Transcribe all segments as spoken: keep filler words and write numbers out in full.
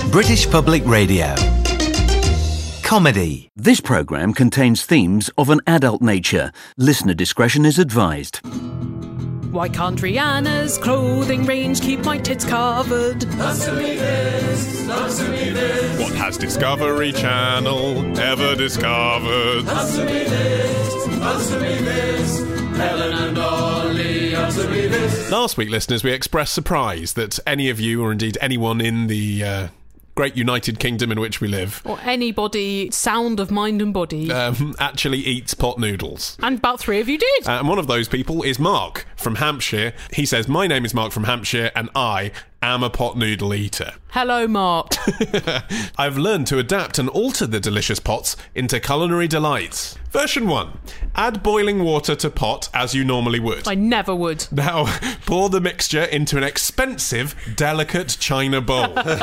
British Public Radio. Comedy. This programme contains themes of an adult nature. Listener discretion is advised. Why can't Rihanna's clothing range keep my tits covered? Answer me this, answer me this. What has Discovery Channel ever discovered? Answer me this, answer me this. Helen and Ollie, answer me this. Last week, listeners, we expressed surprise that any of you, or indeed anyone in the uh, great United Kingdom in which we live, Or anybody sound of mind and body. um, actually eats pot noodles. And about three of you did. Uh, and one of those people is Mark from Hampshire. He says, "My name is Mark from Hampshire and I am a pot noodle eater." Hello, Mark. I've learned to adapt and alter the delicious pots into culinary delights. Version one. Add boiling water to pot as you normally would. I never would. Now, pour the mixture into an expensive, delicate china bowl.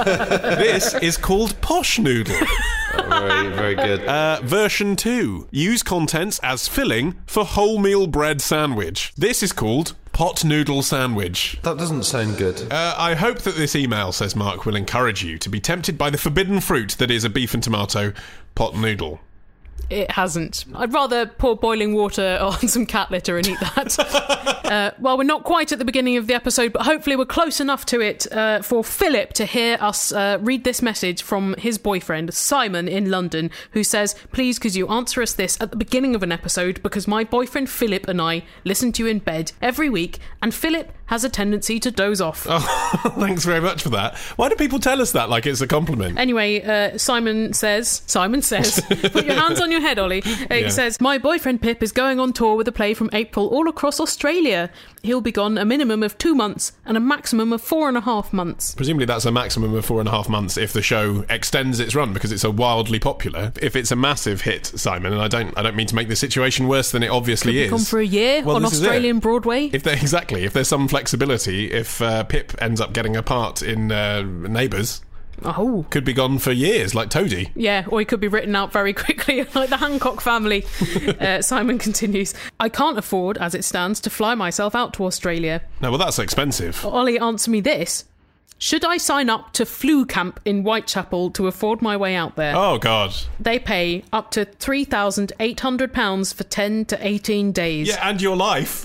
This is called posh noodle. Oh, very, very good. Uh, version two. Use contents as filling for wholemeal bread sandwich. This is called pot noodle sandwich. That doesn't sound good. Uh, I hope that this email, says Mark, will encourage you to be tempted by the forbidden fruit that is a beef and tomato pot noodle. It hasn't. I'd rather pour boiling water on some cat litter and eat that. uh, well, we're not quite at the beginning of the episode, but hopefully we're close enough to it uh, for Philip to hear us uh, read this message from his boyfriend, Simon, in London, who says, "Please, could you answer us this at the beginning of an episode, because my boyfriend Philip and I listen to you in bed every week, and Philip has a tendency to doze off." Oh, thanks very much for that. Why do people tell us that like it's a compliment? Anyway, uh, Simon says, Simon says, put your hands on your head, Ollie. Uh, Yeah. He says, "My boyfriend Pip is going on tour with a play from April all across Australia. He'll be gone a minimum of two months and a maximum of four and a half months. Presumably that's a maximum of four and a half months if the show extends its run, because it's a wildly popular. If it's a massive hit, Simon, and I don't I don't mean to make the situation worse than it obviously Could be is. gone for a year Well, on this is it. Australian Broadway. If there, exactly, if there's some flexibility, if uh, Pip ends up getting a part in uh, Neighbours, Oh. could be gone for years, like Toadie. Yeah, or he could be written out very quickly, like the Hancock family." uh, Simon continues, "I can't afford, as it stands, to fly myself out to Australia. No, well, that's expensive. Ollie, answer me this. Should I sign up to Flu Camp in Whitechapel to afford my way out there? Oh, God. They pay up to three thousand eight hundred pounds for ten to eighteen days. Yeah, and your life.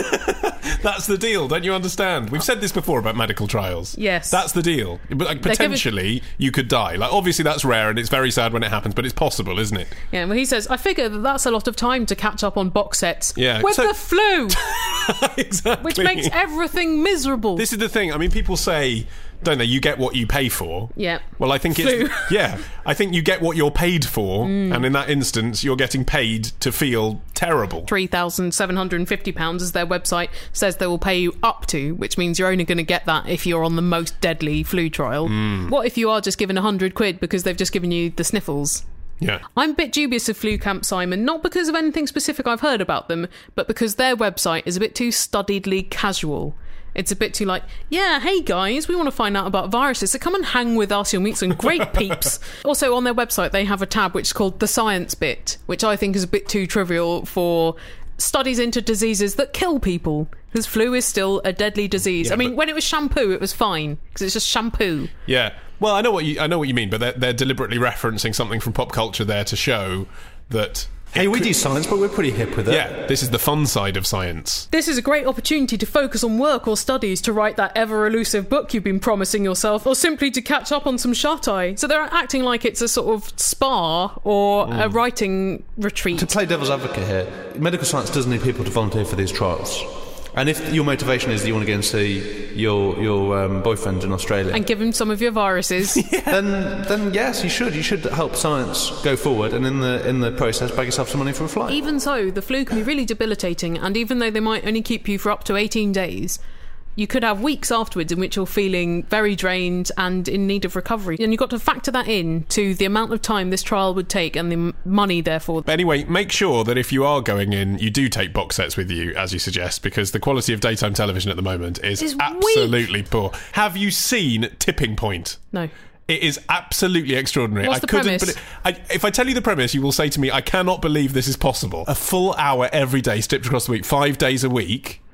That's the deal, don't you understand? We've said this before about medical trials. Yes. That's the deal. But like, They're giving- potentially, you could die. Like, obviously, that's rare, and it's very sad when it happens, but it's possible, isn't it? Yeah, well, he says, I figure that that's a lot of time to catch up on box sets. Yeah, With so- the flu, Exactly. which makes everything miserable. This is the thing. I mean, people say, don't they, you get what you pay for. Yeah. Well, I think Flu. it's... Yeah. I think you get what you're paid for, and in that instance, you're getting paid to feel terrible. three thousand seven hundred fifty pounds, as their website says they will pay you up to, which means you're only going to get that if you're on the most deadly flu trial. What if you are just given one hundred quid because they've just given you the sniffles? Yeah. I'm a bit dubious of Flu Camp, Simon, not because of anything specific I've heard about them, but because their website is a bit too studiedly casual. It's a bit too like, yeah, hey guys, we want to find out about viruses, so come and hang with us, you'll meet some great peeps. Also, on their website, they have a tab which is called The Science Bit, which I think is a bit too trivial for studies into diseases that kill people, because flu is still a deadly disease. Yeah, I mean, but- when it was shampoo, it was fine, because it's just shampoo. Yeah. Well, I know what you I know what you mean, but they're, they're deliberately referencing something from pop culture there to show that... Hey, we do science, but we're pretty hip with it. Yeah, this is the fun side of science. This is a great opportunity to focus on work or studies, to write that ever-elusive book you've been promising yourself, or simply to catch up on some shut-eye. So they're acting like it's a sort of spa or a writing retreat. To play devil's advocate here, medical science does need people to volunteer for these trials. And if your motivation is that you want to go and see your your um, boyfriend in Australia, And give him some of your viruses. then then yes, you should. You should help science go forward, and in the in the process, bag yourself some money for a flight. Even so, the flu can be really debilitating, and even though they might only keep you for up to eighteen days, you could have weeks afterwards in which you're feeling very drained and in need of recovery. And you've got to factor that in to the amount of time this trial would take and the m- money, therefore. But anyway, make sure that if you are going in, you do take box sets with you, as you suggest, because the quality of daytime television at the moment is It's absolutely weak. poor. Have you seen Tipping Point? No. It is absolutely extraordinary. What's I the couldn't premise? believe- I, if I tell you the premise, you will say to me, I cannot believe this is possible. A full hour every day, stripped across the week, five days a week,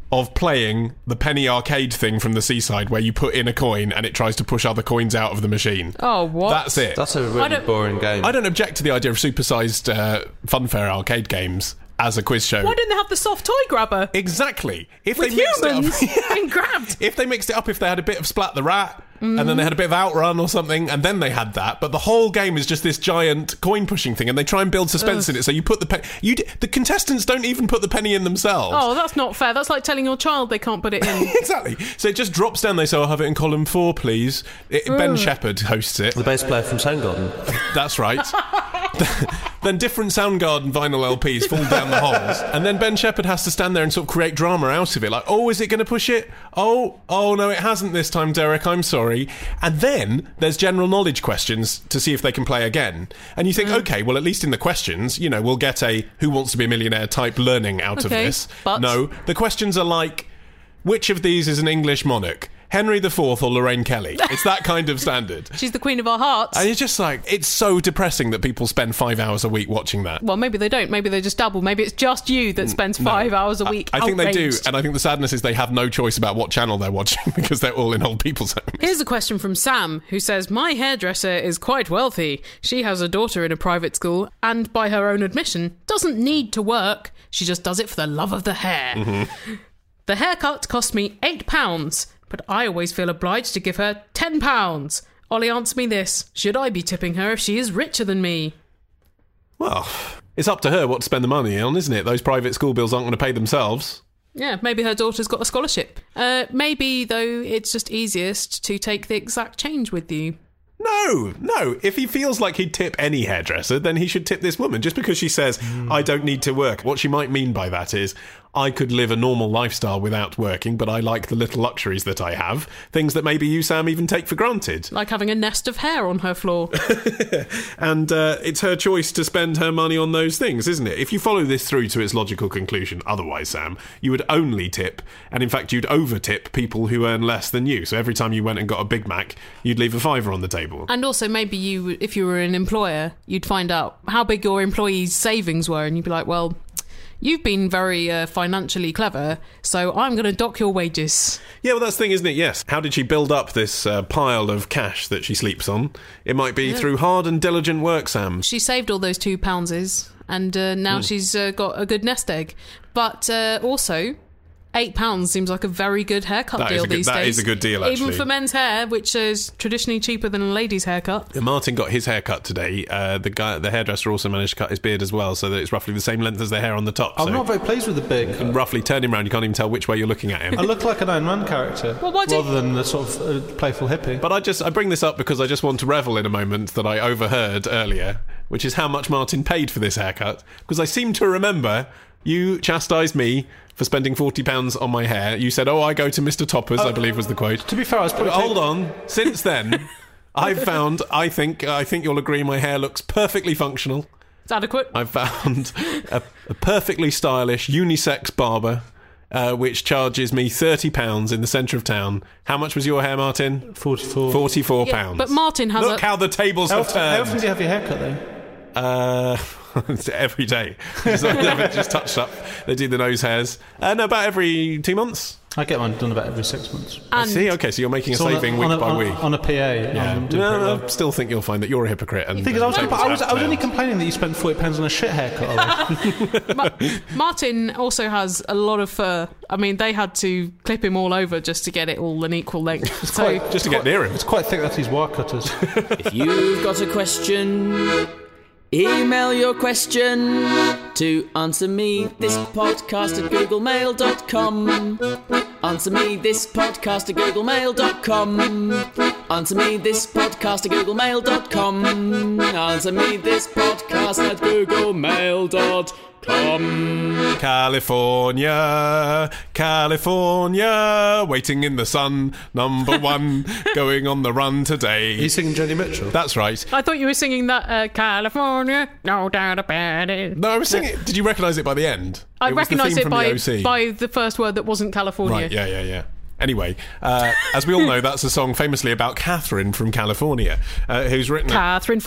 of playing the penny arcade thing from the seaside where you put in a coin and it tries to push other coins out of the machine. Oh, what? That's it. That's a really boring game. I don't object to the idea of supersized uh, funfair arcade games as a quiz show. Why didn't they have the soft toy grabber? Exactly. If With they mixed humans it up, being grabbed. If they mixed it up, if they had a bit of Splat the Rat, mm. and then they had a bit of Outrun or something, and then they had that, but the whole game is just this giant coin pushing thing, and they try and build suspense Ugh. in it. So you put the penny. You d- the contestants don't even put the penny in themselves. Oh, that's not fair. That's like telling your child they can't put it in. Exactly. So it just drops down. They say, "I'll have it in column four, please." It, Ben Shepherd hosts it. The bass player from Soundgarden. That's right. Then different Soundgarden vinyl L Ps fall down the holes, and then Ben Shepherd has to stand there and sort of create drama out of it. Like, oh, is it going to push it? Oh, oh no, it hasn't this time, Derek. I'm sorry. And then there's general knowledge questions to see if they can play again. And you think, mm. okay, well, at least in the questions, you know, we'll get a Who Wants to Be a Millionaire type learning out okay, of this. But no, the questions are like, which of these is an English monarch? Henry the Fourth or Lorraine Kelly? It's that kind of standard. She's the queen of our hearts. And it's just like, it's so depressing that people spend five hours a week watching that. Well, maybe they don't. Maybe they just dabble. Maybe it's just you that spends five no, hours a week I, I think outraged. they do. And I think the sadness is they have no choice about what channel they're watching because they're all in old people's homes. Here's a question from Sam, who says, my hairdresser is quite wealthy. She has a daughter in a private school and, by her own admission, doesn't need to work. She just does it for the love of the hair. Mm-hmm. The haircut cost me eight pounds. But I always feel obliged to give her ten pounds. Ollie, answer me this. Should I be tipping her if she is richer than me? Well, it's up to her what to spend the money on, isn't it? Those private school bills aren't going to pay themselves. Yeah, maybe her daughter's got a scholarship. Uh, maybe, though, it's just easiest to take the exact change with you. No, no. If he feels like he'd tip any hairdresser, then he should tip this woman. Just because she says, mm. I don't need to work. What she might mean by that is, I could live a normal lifestyle without working, but I like the little luxuries that I have. Things that maybe you, Sam, even take for granted. Like having a nest of hair on her floor. And uh, it's her choice to spend her money on those things, isn't it? If you follow this through to its logical conclusion, otherwise, Sam, you would only tip, and in fact, you'd over-tip people who earn less than you. So every time you went and got a Big Mac, you'd leave a fiver on the table. And also, maybe you, if you were an employer, you'd find out how big your employees' savings were, and you'd be like, well, you've been very uh, financially clever, so I'm going to dock your wages. Yeah, well, that's the thing, isn't it? Yes. How did she build up this uh, pile of cash that she sleeps on? It might be yeah. through hard and diligent work, Sam. She saved all those two poundses, and uh, now mm. she's uh, got a good nest egg. But uh, also, eight pounds seems like a very good haircut that deal good, these that days. That is a good deal, actually. Even for men's hair, which is traditionally cheaper than a lady's haircut. Yeah, Martin got his haircut today. Uh, the guy, the hairdresser also managed to cut his beard as well, so that it's roughly the same length as the hair on the top. I'm so not very pleased with the beard cut. Roughly, turn him around, you can't even tell which way you're looking at him. I look like an Iron Man character, well, why do rather you... than the sort of uh, playful hippie. But I just I bring this up because I just want to revel in a moment that I overheard earlier, which is how much Martin paid for this haircut, because I seem to remember you chastised me for spending forty pounds on my hair. You said, oh, I go to Mister Topper's, uh, I believe was the quote. To be fair, I was probably... Hold on. Since then, I've found, I think, I think you'll agree my hair looks perfectly functional. It's adequate. I've found a, a perfectly stylish unisex barber, uh, which charges me thirty pounds in the centre of town. How much was your hair, Martin? forty-four. forty-four yeah, pounds. But Martin has Look a... how the tables how have often, turned. How often do you have your hair cut, though? Uh, every day. Just, just touched up. They do the nose hairs. Uh, no, about every two months. I get mine done about every six months. I see. Okay, so you're making a so saving a, week a, by on week. A, on a P A. Yeah. No, no, I still think you'll find that you're a hypocrite. And, the thing is, I was, and I was, I was only complaining that you spent forty pounds on a shit haircut. Ma- Martin also has a lot of fur. I mean, they had to clip him all over just to get it all an equal length. So quite, just to get near him. It's quite thick. That's his wire cutters. If you've got a question, email your question to answer me this podcast at googlemail dot com. Answer me this podcast at googlemail dot com. Answer me this podcast at googlemail dot com. Answer me this podcast at googlemail dot com. California, California, waiting in the sun, number one, going on the run today. Are you singing Joni Mitchell? That's right. I thought you were singing that uh, California, no doubt about it. No, I was singing. Did you recognise it by the end? I recognised it by the by the first word that wasn't California. Right, yeah, yeah, yeah. Anyway, uh, as we all know, that's a song famously about Catherine from California, uh, who's written... Catherine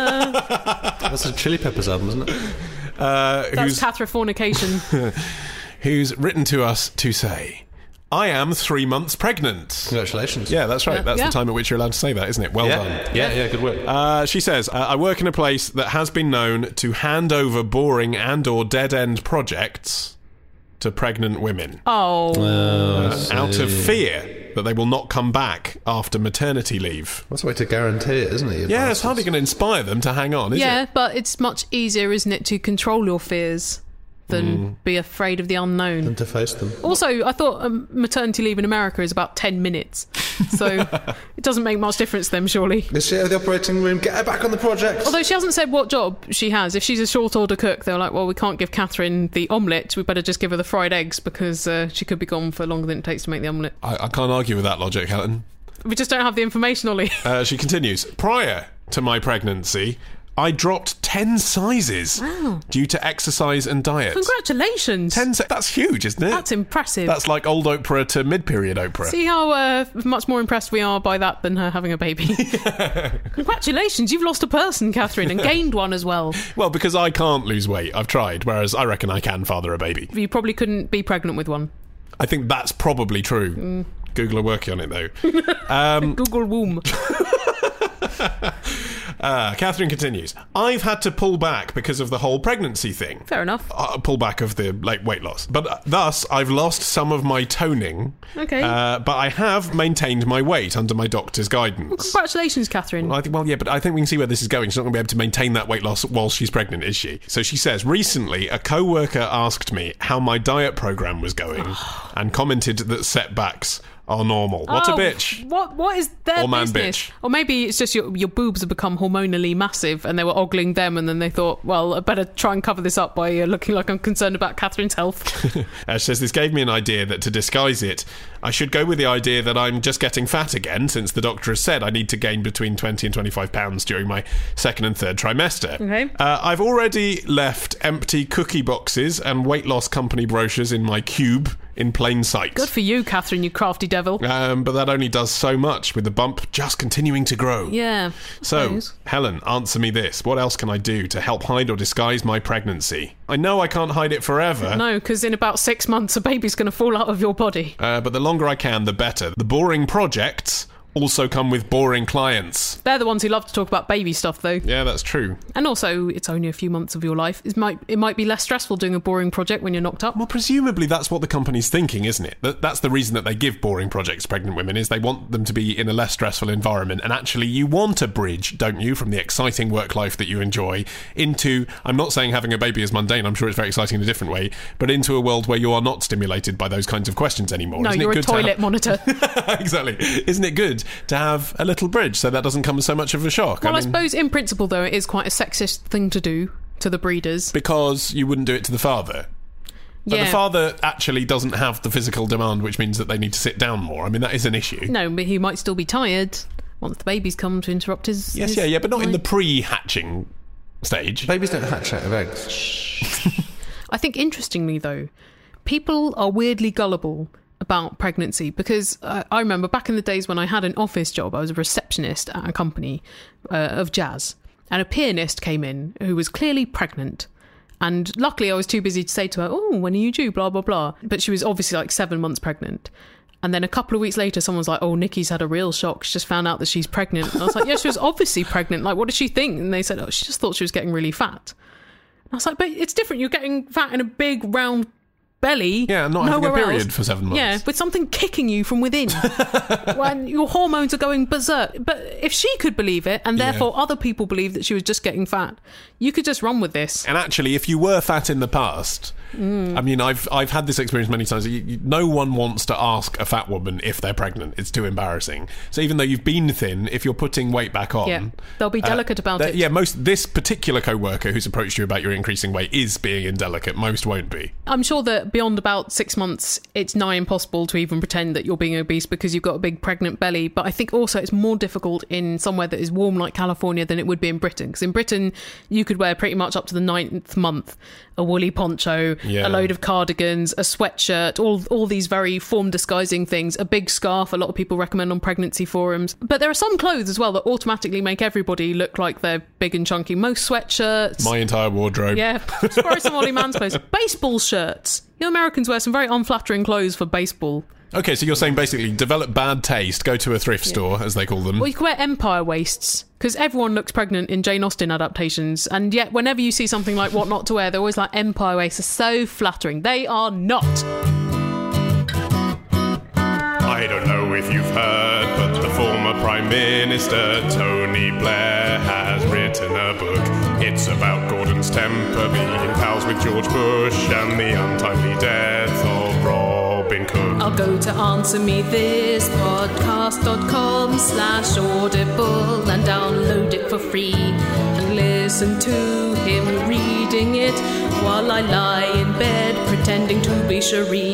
Fornia. That's a Chili Peppers album, isn't it? Uh, That's Catherifornication. who's written to us to say, I am three months pregnant. Congratulations. Yeah, that's right. Yeah. That's Yeah. the time at which you're allowed to say that, isn't it? Well Yeah, done. yeah, yeah, good work. Uh, she says, uh, I work in a place that has been known to hand over boring and or dead-end projects to pregnant women. Oh. Uh, out of fear that they will not come back after maternity leave. That's a way to guarantee it, isn't it? you Yeah, it's bastards? hardly going to inspire them to hang on, is yeah, it? but it's much easier, isn't it, to control your fears than be afraid of the unknown. And to face them. Also, I thought um, maternity leave in America is about ten minutes. So it doesn't make much difference to them, surely. Is she out of the operating room? Get her back on the project. Although she hasn't said what job she has. If she's a short order cook, they're like, well, we can't give Catherine the omelette. We better just give her the fried eggs because uh, she could be gone for longer than it takes to make the omelette. I, I can't argue with that logic, Helen. We just don't have the information, Ollie. Uh, she continues, prior to my pregnancy, I dropped ten sizes Wow. due to exercise and diet. Congratulations. ten si- That's huge, isn't it? That's impressive. That's like old Oprah to mid-period Oprah. See how uh, much more impressed we are by that than her having a baby. Congratulations, you've lost a person, Catherine, and gained one as well. Well, because I can't lose weight. I've tried, whereas I reckon I can father a baby. You probably couldn't be pregnant with one. I think that's probably true. Mm. Google are working on it, though. um, Google womb. uh, Catherine continues, I've had to pull back because of the whole pregnancy thing. Fair enough. Uh, pull back of the like weight loss. But uh, thus, I've lost some of my toning. Okay. Uh, but I have maintained my weight under my doctor's guidance. Congratulations, Catherine. I think, well, yeah, but I think we can see where this is going. She's not going to be able to maintain that weight loss while she's pregnant, is she? So she says, recently, a co-worker asked me how my diet program was going and commented that setbacks are normal. What Oh, a bitch. What What is their Or man business? bitch. Or maybe it's just your your boobs have become hormonally massive and they were ogling them and then they thought, well, I better try and cover this up by uh, looking like I'm concerned about Catherine's health. Uh, she says, this gave me an idea that to disguise it, I should go with the idea that I'm just getting fat again, since the doctor has said I need to gain between twenty and twenty-five pounds during my second and third trimester. Okay. Uh, I've already left empty cookie boxes and weight loss company brochures in my cube in plain sight. Good for you, Catherine, you crafty devil. Um, but that only does so much, with the bump just continuing to grow. Yeah. I So, suppose. Helen, answer me this. What else can I do to help hide or disguise my pregnancy? I know I can't hide it forever. No, because in about six months a baby's going to fall out of your body. Uh, but the longer I can, the better. The boring projects also come with boring clients. They're the ones who love to talk about baby stuff, though. Yeah, that's true. And also, it's only a few months of your life. It might it might be less stressful doing a boring project when you're knocked up. Well, presumably that's what the company's thinking, isn't it? That, that's the reason that they give boring projects to pregnant women, is they want them to be in a less stressful environment. And actually, you want a bridge, don't you, from the exciting work life that you enjoy into, I'm not saying having a baby is mundane, I'm sure it's very exciting in a different way, but into a world where you are not stimulated by those kinds of questions anymore. No, Isn't you're it a good to toilet have- monitor. Exactly. Isn't it good to have a little bridge so that doesn't come as so much of a shock? Well, I, mean, suppose in principle, though, it is quite a sexist thing to do to the breeders. because you wouldn't do it to the father. But Yeah. the father actually doesn't have the physical demand, which means that they need to sit down more. I mean, that is an issue. No, but he might still be tired once the baby's come to interrupt his... Yes, his yeah, yeah, but not in the life. pre-hatching stage. Babies don't hatch out of eggs. I think, interestingly, though, people are weirdly gullible about pregnancy because uh, I remember back in the days when I had an office job, I was a receptionist at a company uh, of jazz, and a pianist came in who was clearly pregnant. And luckily I was too busy to say to her, oh, when are you due, blah, blah, blah. But she was obviously like seven months pregnant. And then a couple of weeks later, someone's like, oh, Nikki's had a real shock. She just found out that she's pregnant. And I was like, yeah, she was obviously pregnant. Like, what did she think? And they said, oh, she just thought she was getting really fat. And I was like, but it's different. You're getting fat in a big, round belly. Yeah, and not having a nowhere period else. for seven months. Yeah, with something kicking you from within. When your hormones are going berserk. But if she could believe it, and therefore Yeah. other people believe that she was just getting fat, you could just run with this. And actually, if you were fat in the past, Mm. I mean, I've I've had this experience many times. You, you, no one wants to ask a fat woman if they're pregnant. It's too embarrassing. So even though you've been thin, if you're putting weight back on, Yeah, they'll be delicate about that- it. Yeah, most this particular co-worker who's approached you about your increasing weight is being indelicate. Most won't be. I'm sure that beyond about six months, it's nigh impossible to even pretend that you're being obese because you've got a big pregnant belly. But I think also it's more difficult in somewhere that is warm like California than it would be in Britain. Because in Britain, you could wear pretty much up to the ninth month a woolly poncho Yeah. a load of cardigans, a sweatshirt, all all these very form-disguising things, a big scarf, a lot of people recommend on pregnancy forums. But there are some clothes as well that automatically make everybody look like they're big and chunky. Most sweatshirts... My entire wardrobe. Yeah, borrow some Ollie Mann's clothes. Baseball shirts. You Americans wear some very unflattering clothes for baseball. Okay, so you're saying basically develop bad taste, go to a thrift yeah. store, as they call them. Well, you can wear empire waists, because everyone looks pregnant in Jane Austen adaptations, and yet whenever you see something like What Not to Wear, they're always like, empire waists are so flattering. They are not. I don't know if you've heard, but the former Prime Minister, Tony Blair, has written a book. It's about Gordon's temper, being pals with George Bush, and the untimely death of Robin Cook. I'll go to answer me this podcast dot com slash audible and download it for free and listen to him reading it while I lie in bed pretending to be Cherie.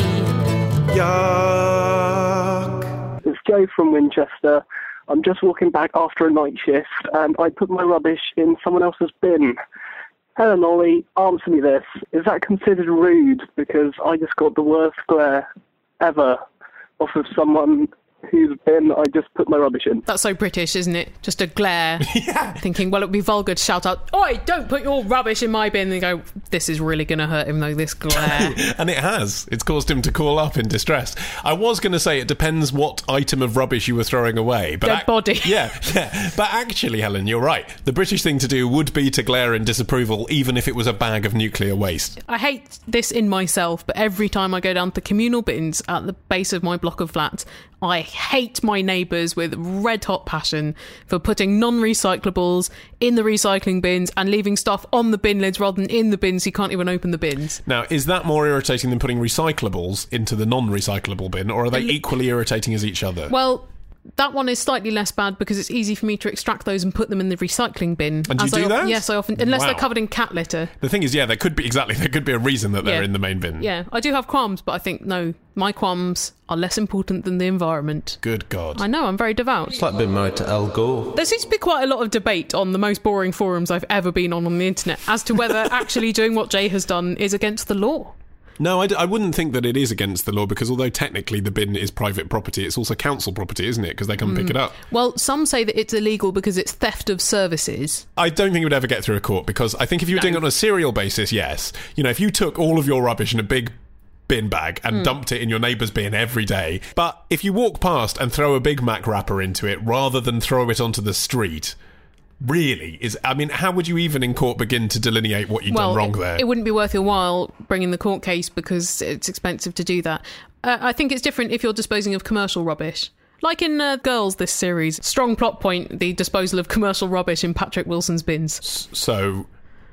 Yuck. It's Joe from Winchester. I'm just walking back after a night shift and I put my rubbish in someone else's bin. Helen Ollie, answer me this. Is that considered rude? Because I just got the worst glare ever off of someone whose bin I just put my rubbish in. That's so British, isn't it? Just a glare. Yeah. Thinking, well, it would be vulgar to shout out, "Oi, don't put your rubbish in my bin." And they go, this is really going to hurt him, though, this glare. And it has. It's caused him to call up in distress. I was going to say it depends what item of rubbish you were throwing away. But Dead ac- body. Yeah, yeah. But actually, Helen, you're right. The British thing to do would be to glare in disapproval, even if it was a bag of nuclear waste. I hate this in myself, but every time I go down to the communal bins at the base of my block of flats, I hate my neighbours with red-hot passion for putting non-recyclables in the recycling bins and leaving stuff on the bin lids rather than in the bins so you can't even open the bins. Now, is that more irritating than putting recyclables into the non-recyclable bin, or are they equally irritating as each other? Well, that one is slightly less bad because it's easy for me to extract those and put them in the recycling bin. And do you do I, that? Yes, I often, unless Wow. they're covered in cat litter. The thing is, yeah, there could be, exactly, there could be a reason that they're Yeah. in the main bin. Yeah, I do have qualms, but I think, no, my qualms are less important than the environment. Good God. I know, I'm very devout. It's like being married to Al Gore. There seems to be quite a lot of debate on the most boring forums I've ever been on on the internet as to whether actually doing what Jay has done is against the law. No, I, d- I wouldn't think that it is against the law, because although technically the bin is private property, it's also council property, isn't it? Because they come pick it up. Well, some say that it's illegal because it's theft of services. I don't think it would ever get through a court, because I think if you were doing it on a serial basis, yes. You know, if you took all of your rubbish in a big bin bag and Mm. dumped it in your neighbour's bin every day, but if you walk past and throw a Big Mac wrapper into it rather than throw it onto the street, really is, I mean, how would you even in court begin to delineate what you've well, done wrong it, there? It wouldn't be worth your while bringing the court case because it's expensive to do that. Uh, I think it's different if you're disposing of commercial rubbish. Like in uh, Girls, this series, strong plot point, the disposal of commercial rubbish in Patrick Wilson's bins. So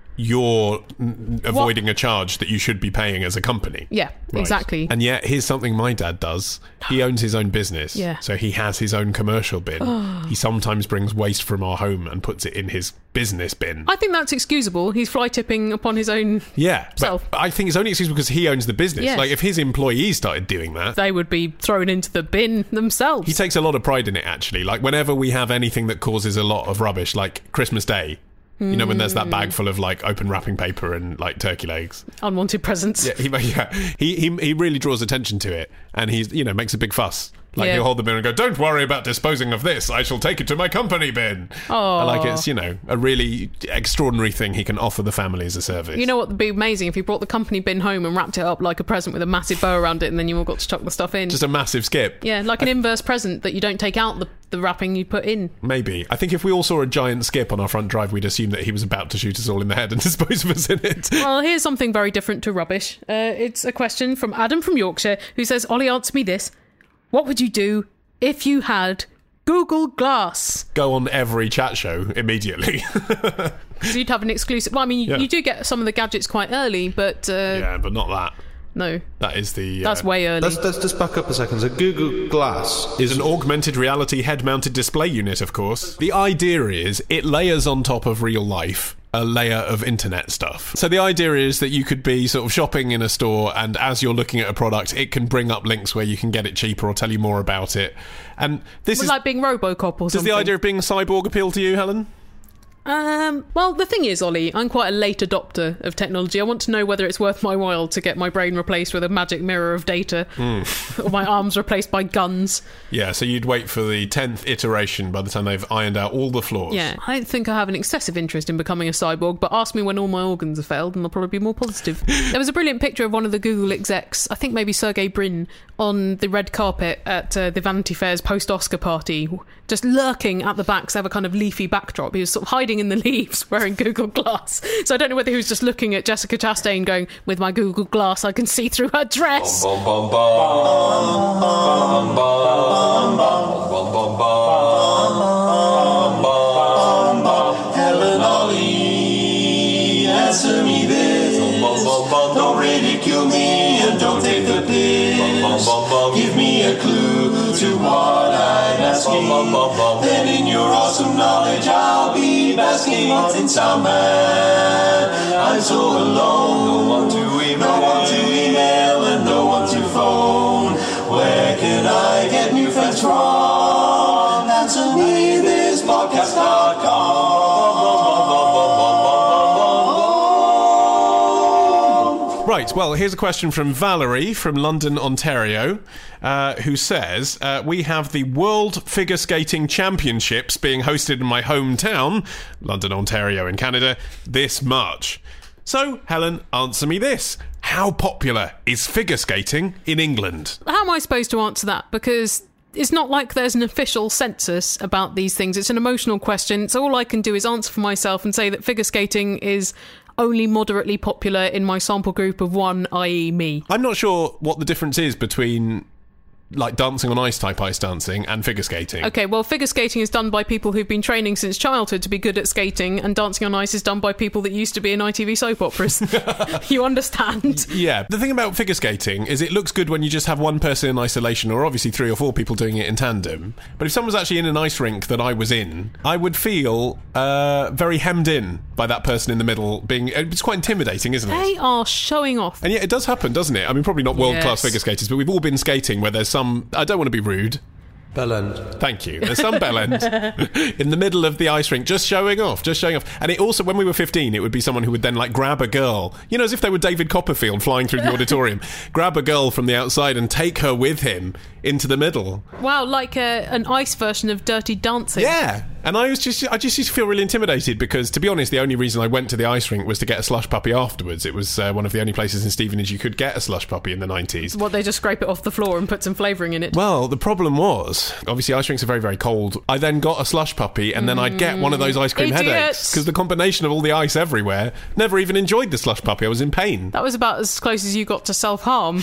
you're n- avoiding a charge that you should be paying as a company. Yeah, Right. exactly. And yet, here's something my dad does. He owns his own business. Yeah. So he has his own commercial bin. He sometimes brings waste from our home and puts it in his business bin. I think that's excusable. He's fly tipping upon his own... yeah. But self. I think it's only excusable because he owns the business. Yes. Like, if his employees started doing that... They would be thrown into the bin themselves. He takes a lot of pride in it, actually. Like, whenever we have anything that causes a lot of rubbish, like Christmas Day, you know, when there's that bag full of, like, open wrapping paper and, like, turkey legs. Unwanted presents. Yeah, he, yeah. He, he he really draws attention to it, and he's, you know, makes a big fuss. Like, Yeah. he'll hold the bin and go, "Don't worry about disposing of this. I shall take it to my company bin." Aw. Like, it's, you know, a really extraordinary thing he can offer the family as a service. You know what would be amazing if you brought the company bin home and wrapped it up like a present with a massive bow around it and then you all got to chuck the stuff in. Just a massive skip. yeah, like an inverse present that you don't take out the, the wrapping you put in. Maybe. I think if we all saw a giant skip on our front drive, we'd assume that he was about to shoot us all in the head and dispose of us in it. Well, here's something very different to rubbish. Uh, it's a question from Adam from Yorkshire who says, Ollie, answer me this. What would you do if you had Google Glass? Go on every chat show immediately. Because you'd have an exclusive... Well, I mean, you, Yeah. you do get some of the gadgets quite early, but uh, Yeah, but not that. no, That is the... that's uh, way early. Let's, let's just back up a second. So Google Glass is an augmented reality head-mounted display unit, of course. The idea is it layers on top of real life a layer of internet stuff. So the idea is that you could be sort of shopping in a store, and as you're looking at a product, it can bring up links where you can get it cheaper or tell you more about it. And this Well, is... like being Robocop or Does something. the idea of being a cyborg appeal to you, Helen? Um, well, the thing is, Ollie, I'm quite a late adopter of technology. I want to know whether it's worth my while to get my brain replaced with a magic mirror of data, mm. or my arms replaced by guns. Yeah, so you'd wait for the tenth iteration by the time they've ironed out all the flaws. Yeah, I don't think I have an excessive interest in becoming a cyborg, but ask me when all my organs have failed and I'll probably be more positive. There was a brilliant picture of one of the Google execs, I think maybe Sergey Brin, on the red carpet at uh, the Vanity Fair's post-Oscar party, just lurking at the back, so have a kind of leafy backdrop. He was sort of hiding in the leaves wearing Google Glass. So I don't know whether he was just looking at Jessica Chastain going, with my Google Glass I can see through her dress. Bum, bum, bum, bum, bum, bum, bum, bum, bum, bum, bum. Helen Ollie, answer me this. Don't ridicule me and don't take the piss. Give me a clue to what I'm asking. Then in your awesome knowledge I'll be basking. In sound man, I'm so alone. No one to email, no one to email and no one to phone. Where can I get new friends from? Answer me this podcast dot com. Right, well, here's a question from Valerie from London, Ontario, uh, who says, uh, we have the World Figure Skating Championships being hosted in my hometown, London, Ontario in Canada, this March. So, Helen, answer me this. How popular is figure skating in England? How am I supposed to answer that? Because it's not like there's an official census about these things. It's an emotional question. So all I can do is answer for myself and say that figure skating is only moderately popular in my sample group of one, that is me. I'm not sure what the difference is between like dancing on ice type ice dancing and figure skating. Okay, well, figure skating is done by people who've been training since childhood to be good at skating, and dancing on ice is done by people that used to be in I T V soap operas. You understand? Yeah. The thing about figure skating is it looks good when you just have one person in isolation, or obviously three or four people doing it in tandem. But if someone was actually in an ice rink that I was in, I would feel uh, very hemmed in by that person in the middle being... It's quite intimidating, isn't it? They are showing off. And yet it does happen, doesn't it? I mean, probably not world-class Yes. figure skaters, but we've all been skating where there's some... I don't want to be rude. Bell end. Thank you. There's some bell end in the middle of the ice rink, just showing off, just showing off. And it also, when we were fifteen, it would be someone who would then like grab a girl, you know, as if they were David Copperfield flying through the auditorium, grab a girl from the outside and take her with him into the middle. Wow, like a, an ice version of Dirty Dancing. Yeah. And I was just, I just used to feel really intimidated because, to be honest, the only reason I went to the ice rink was to get a slush puppy afterwards. It was uh, one of the only places in Stevenage you could get a slush puppy in the nineties. What, they just scrape it off the floor and put some flavouring in it? Well, the problem was, obviously ice rinks are very, very cold. I then got a slush puppy and then I'd get one of those ice cream Idiots. headaches because the combination of all the ice everywhere, never even enjoyed the slush puppy. I was in pain. That was about as close as you got to self-harm.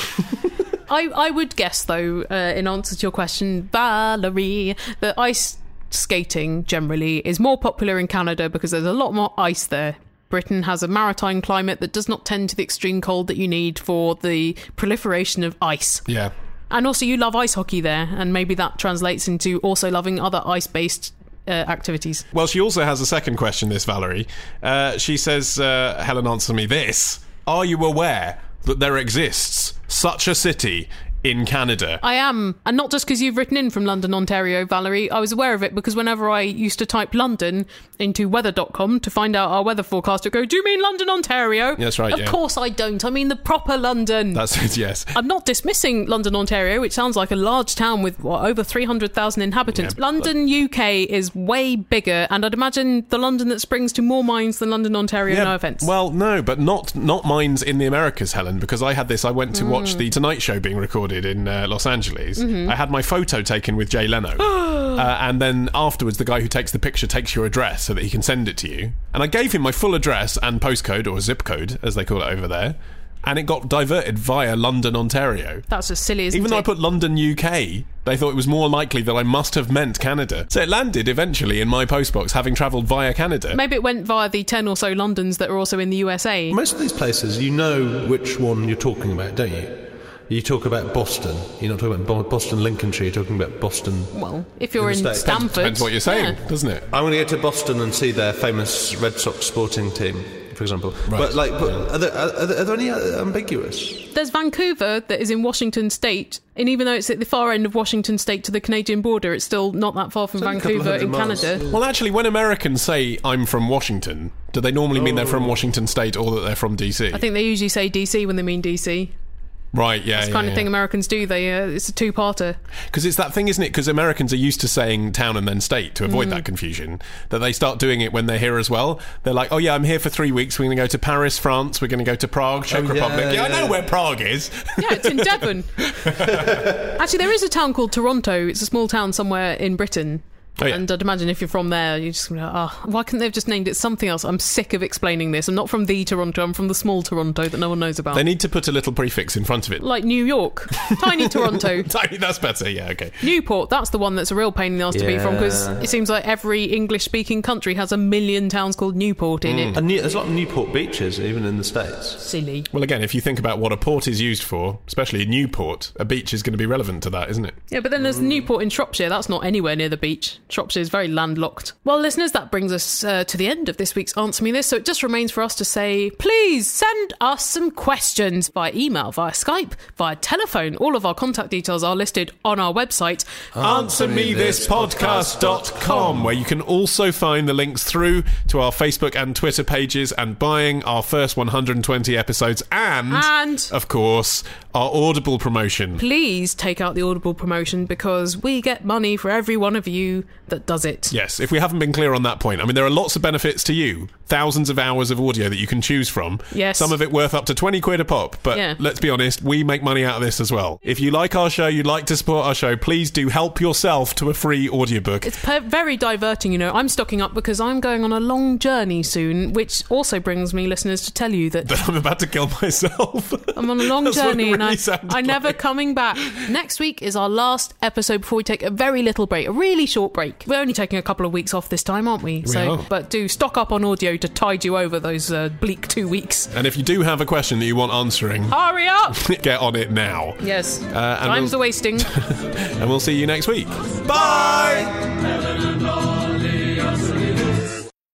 I, I would guess, though, uh, in answer to your question, Valerie, that ice skating generally is more popular in Canada because there's a lot more ice there. Britain has a maritime climate that does not tend to the extreme cold that you need for the proliferation of ice. Yeah. And also you love ice hockey there, and maybe that translates into also loving other ice-based uh, activities. Well, she also has a second question, this Valerie. Uh, she says, uh, Helen, answer me this. Are you aware that there exists such a city in Canada? I am, and not just because you've written in from London, Ontario, Valerie. I was aware of it because whenever I used to type London into weather dot com to find out our weather forecast, it would go, do you mean London, Ontario? That's right, Of yeah. course I don't. I mean the proper London. That's it, yes. I'm not dismissing London, Ontario, which sounds like a large town with what, over three hundred thousand inhabitants. Yeah, London, U K is way bigger, and I'd imagine the London that springs to more minds than London, Ontario, Yeah, no offence. Well, no, but not not mines in the Americas, Helen, because I had this. I went to Mm. watch the Tonight Show being recorded in uh, Los Angeles. Mm-hmm. I had my photo taken with Jay Leno. uh, and then afterwards, the guy who takes the picture takes your address so that he can send it to you. And I gave him my full address and postcode, or zip code, as they call it over there. And it got diverted via London, Ontario. That's as silly, isn't Even it? though I put London, U K, they thought it was more likely that I must have meant Canada. So it landed eventually in my postbox, having travelled via Canada. Maybe it went via the ten or so Londons that are also in the U S A. Most of these places, you know which one you're talking about, don't you? You talk about Boston. You're not talking about Bo- Boston, Lincolnshire. You're talking about Boston. Well, if you're In in the States. Stamford... Depends what you're saying, yeah. doesn't it? I want to go to Boston and see their famous Red Sox sporting team. for example. Right. But like, but are, there, are, there, are there any uh, ambiguous? There's Vancouver that is in Washington State, and even though it's at the far end of Washington State to the Canadian border, it's still not that far from It's only a couple of Vancouver in hundred miles. Canada. Well, actually, when Americans say I'm from Washington, do they normally mean they're from Oh. Washington State or that they're from D C? I think they usually say D C when they mean D C. Right, yeah, It's the yeah, kind of yeah. thing Americans do. They uh, it's a two-parter. Because it's that thing, isn't it? Because Americans are used to saying town and then state to avoid Mm. that confusion, that they start doing it when they're here as well. They're like, oh yeah, I'm here for three weeks. We're going to go to Paris, France. We're going to go to Prague, Czech Oh, yeah, Republic. Yeah, I yeah. know where Prague is. Yeah, it's in Devon. Actually, there is a town called Toronto. It's a small town somewhere in Britain. Oh, yeah. And I'd imagine if you're from there, you're just going to, oh, why couldn't they have just named it something else? I'm sick of explaining this. I'm not from the Toronto, I'm from the small Toronto that no one knows about. They need to put a little prefix in front of it. Like New York. Tiny Toronto. Tiny, that's better, yeah, okay. Newport, that's the one that's a real pain in the ass to be from, because Yeah. it seems like every English-speaking country has a million towns called Newport in it. And New, there's a lot of Newport beaches, even in the States. Silly. Well, again, if you think about what a port is used for, especially Newport, a beach is going to be relevant to that, isn't it? Yeah, but then there's Newport in Shropshire. That's not anywhere near the beach. Shropshire is very landlocked. Well, listeners, that brings us uh, to the end of this week's Answer Me This. So it just remains for us to say, please send us some questions via email, via Skype, via telephone. All of our contact details are listed on our website. answer me this podcast dot com, where you can also find the links through to our Facebook and Twitter pages and buying our first one hundred twenty episodes and, And- of course, our Audible promotion. Please take out the Audible promotion, because we get money for every one of you that does it. Yes, if we haven't been clear on that point. I mean, there are lots of benefits to you. Thousands of hours of audio that you can choose from. Yes. Some of it worth up to twenty quid a pop. But Yeah. let's be honest, we make money out of this as well. If you like our show, you'd like to support our show, please do help yourself to a free audiobook. It's per- very diverting, you know. I'm stocking up because I'm going on a long journey soon, which also brings me, listeners, to tell you that That I'm about to kill myself. I'm on a long That's what it journey and really I, sounds I'm never like. coming back. Next week is our last episode before we take a very little break, a really short break. We're only taking a couple of weeks off this time, aren't we? We so, are. But do stock up on audio to tide you over those uh, bleak two weeks. And if you do have a question that you want answering, Hurry up! get on it now. Yes. Uh, and Times we'll- are wasting. And we'll see you next week. Bye!